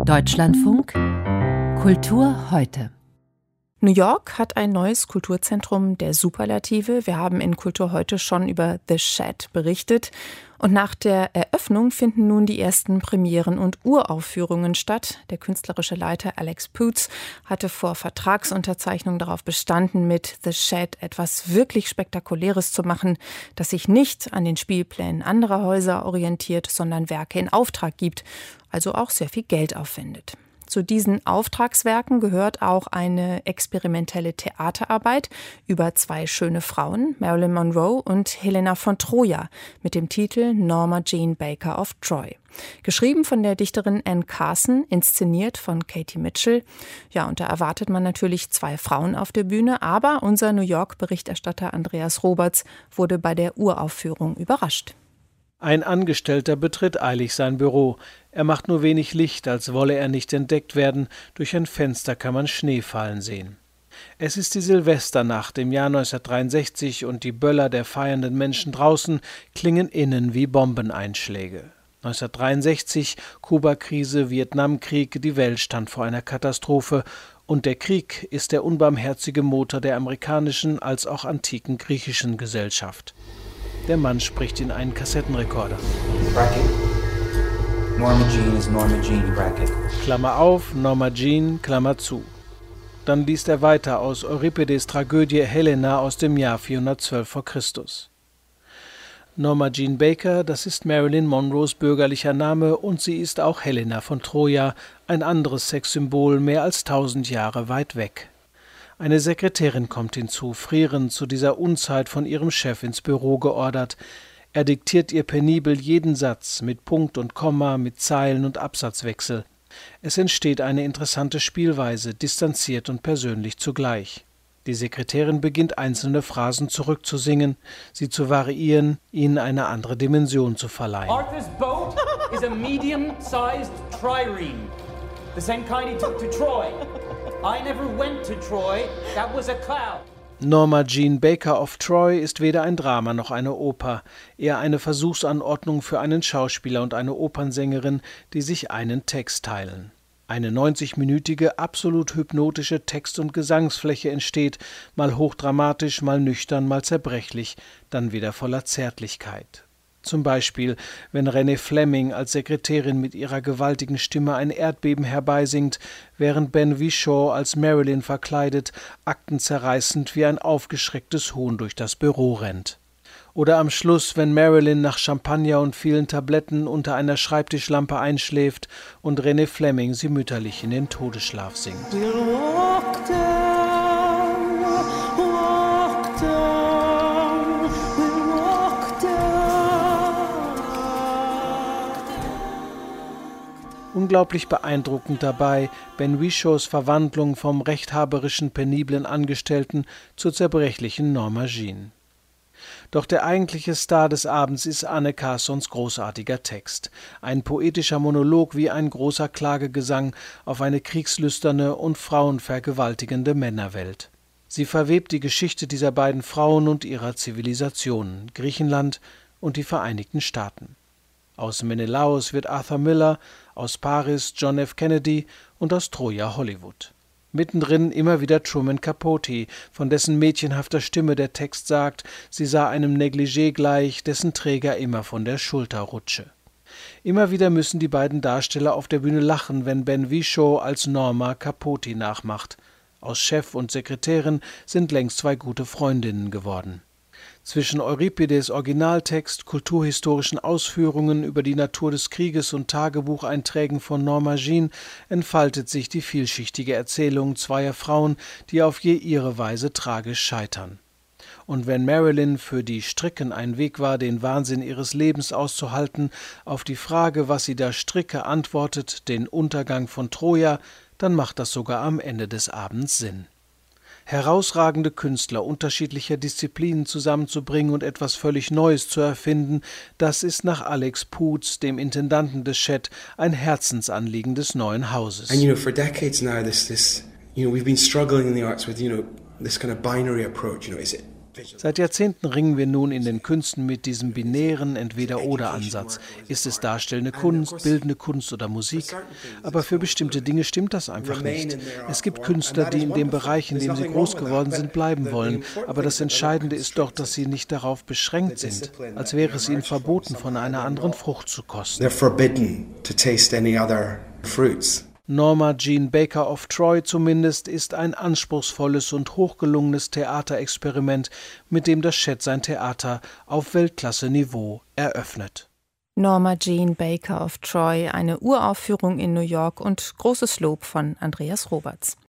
Deutschlandfunk Kultur heute. New York hat ein neues Kulturzentrum der Superlative. Wir haben in Kultur heute schon über The Shed berichtet. Und nach der Eröffnung finden nun die ersten Premieren und Uraufführungen statt. Der künstlerische Leiter Alex Poots hatte vor Vertragsunterzeichnung darauf bestanden, mit The Shed etwas wirklich Spektakuläres zu machen, das sich nicht an den Spielplänen anderer Häuser orientiert, sondern Werke in Auftrag gibt, also auch sehr viel Geld aufwendet. Zu diesen Auftragswerken gehört auch eine experimentelle Theaterarbeit über zwei schöne Frauen, Marilyn Monroe und Helena von Troja, mit dem Titel Norma Jean Baker of Troy. Geschrieben von der Dichterin Anne Carson, inszeniert von Katie Mitchell. Ja, und da erwartet man natürlich zwei Frauen auf der Bühne, aber unser New York-Berichterstatter Andreas Roberts wurde bei der Uraufführung überrascht. Ein Angestellter betritt eilig sein Büro. Er macht nur wenig Licht, als wolle er nicht entdeckt werden. Durch ein Fenster kann man Schnee fallen sehen. Es ist die Silvesternacht im Jahr 1963 und die Böller der feiernden Menschen draußen klingen innen wie Bombeneinschläge. 1963, Kuba-Krise, Vietnamkrieg, die Welt stand vor einer Katastrophe. Und der Krieg ist der unbarmherzige Motor der amerikanischen als auch antiken griechischen Gesellschaft. Der Mann spricht in einen Kassettenrekorder. Bracket. Norma Jean is Norma Jean, Bracket. Klammer auf, Norma Jean, Klammer zu. Dann liest er weiter aus Euripides' Tragödie Helena aus dem Jahr 412 v. Chr. Norma Jean Baker, das ist Marilyn Monroes bürgerlicher Name und sie ist auch Helena von Troja, ein anderes Sexsymbol mehr als 1000 Jahre weit weg. Eine Sekretärin kommt hinzu, frierend zu dieser Unzeit von ihrem Chef ins Büro geordert. Er diktiert ihr penibel jeden Satz, mit Punkt und Komma, mit Zeilen- und Absatzwechsel. Es entsteht eine interessante Spielweise, distanziert und persönlich zugleich. Die Sekretärin beginnt einzelne Phrasen zurückzusingen, sie zu variieren, ihnen eine andere Dimension zu verleihen. Arthur's boat is a medium-sized trireme. The same kind he took to Troy. I never went to Troy. That was a cloud. Norma Jean Baker of Troy ist weder ein Drama noch eine Oper, eher eine Versuchsanordnung für einen Schauspieler und eine Opernsängerin, die sich einen Text teilen. Eine 90-minütige, absolut hypnotische Text- und Gesangsfläche entsteht, mal hochdramatisch, mal nüchtern, mal zerbrechlich, dann wieder voller Zärtlichkeit. Zum Beispiel, wenn Renée Fleming als Sekretärin mit ihrer gewaltigen Stimme ein Erdbeben herbeisingt, während Ben Whishaw als Marilyn verkleidet, aktenzerreißend wie ein aufgeschrecktes Huhn durch das Büro rennt. Oder am Schluss, wenn Marilyn nach Champagner und vielen Tabletten unter einer Schreibtischlampe einschläft und Renée Fleming sie mütterlich in den Todesschlaf singt. Unglaublich beeindruckend dabei Ben Whishaws Verwandlung vom rechthaberischen, peniblen Angestellten zur zerbrechlichen Norma Jean. Doch der eigentliche Star des Abends ist Anne Carsons großartiger Text. Ein poetischer Monolog wie ein großer Klagegesang auf eine kriegslüsterne und frauenvergewaltigende Männerwelt. Sie verwebt die Geschichte dieser beiden Frauen und ihrer Zivilisationen, Griechenland und die Vereinigten Staaten. Aus Menelaos wird Arthur Miller, aus Paris John F. Kennedy und aus Troja Hollywood. Mittendrin immer wieder Truman Capote, von dessen mädchenhafter Stimme der Text sagt, sie sah einem Negligé gleich, dessen Träger immer von der Schulter rutsche. Immer wieder müssen die beiden Darsteller auf der Bühne lachen, wenn Ben Whishaw als Norma Capote nachmacht. Aus Chef und Sekretärin sind längst zwei gute Freundinnen geworden. Zwischen Euripides Originaltext, kulturhistorischen Ausführungen über die Natur des Krieges und Tagebucheinträgen von Norma Jean entfaltet sich die vielschichtige Erzählung zweier Frauen, die auf je ihre Weise tragisch scheitern. Und wenn Marilyn für die Stricken ein Weg war, den Wahnsinn ihres Lebens auszuhalten, auf die Frage, was sie da stricke, antwortet, den Untergang von Troja, dann macht das sogar am Ende des Abends Sinn. Herausragende Künstler unterschiedlicher Disziplinen zusammenzubringen und etwas völlig Neues zu erfinden, das ist nach Alex Poots, dem Intendanten des Shed, ein Herzensanliegen des neuen Hauses. And for decades now we've been struggling in the arts with this kind of binary approach, is it Seit Jahrzehnten ringen wir nun in den Künsten mit diesem binären Entweder-oder-Ansatz. Ist es darstellende Kunst, bildende Kunst oder Musik? Aber für bestimmte Dinge stimmt das einfach nicht. Es gibt Künstler, die in dem Bereich, in dem sie groß geworden sind, bleiben wollen. Aber das Entscheidende ist doch, dass sie nicht darauf beschränkt sind, als wäre es ihnen verboten, von einer anderen Frucht zu kosten. Norma Jean Baker of Troy zumindest ist ein anspruchsvolles und hochgelungenes Theaterexperiment, mit dem das Chet sein Theater auf Weltklasse-Niveau eröffnet. Norma Jean Baker of Troy, eine Uraufführung in New York und großes Lob von Andreas Roberts.